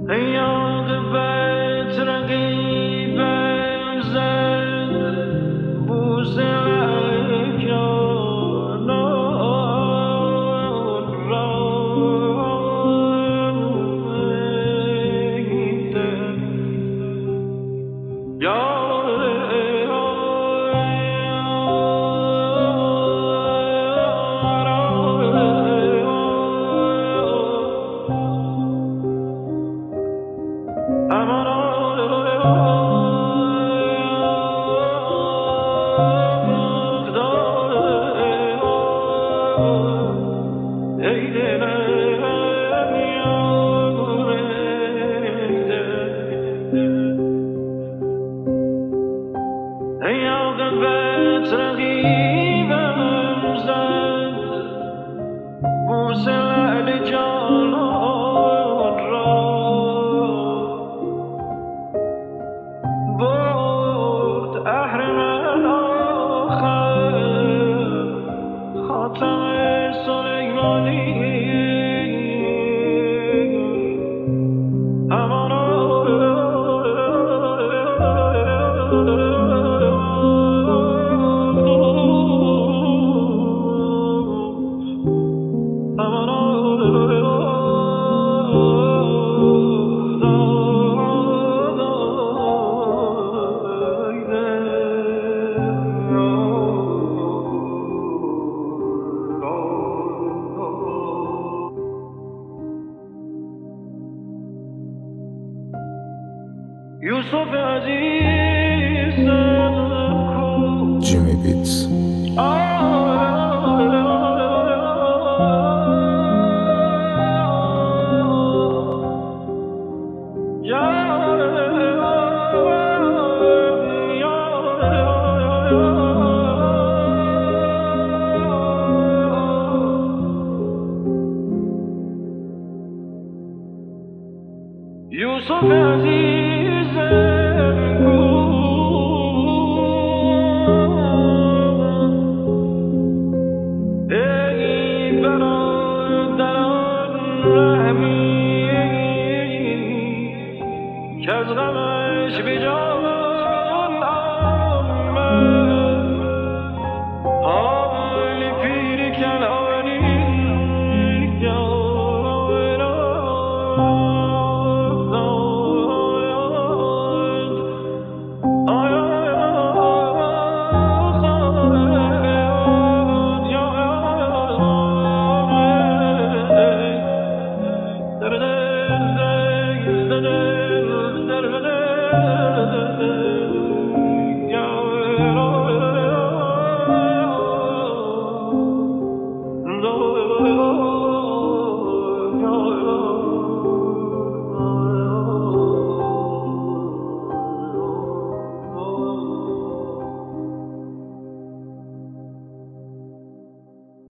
عاقبت رقیبم زد بوسه جانان را عاقبت رقیبم زد بوسه لعل جانان را برد اهرمن آخر خاتم سلیمانی یوسف عزیزم کو جیمی بیتس یوسف عزیزم کو ای برادران رحمی که از غمش به جان آمد حال پیر کنانی No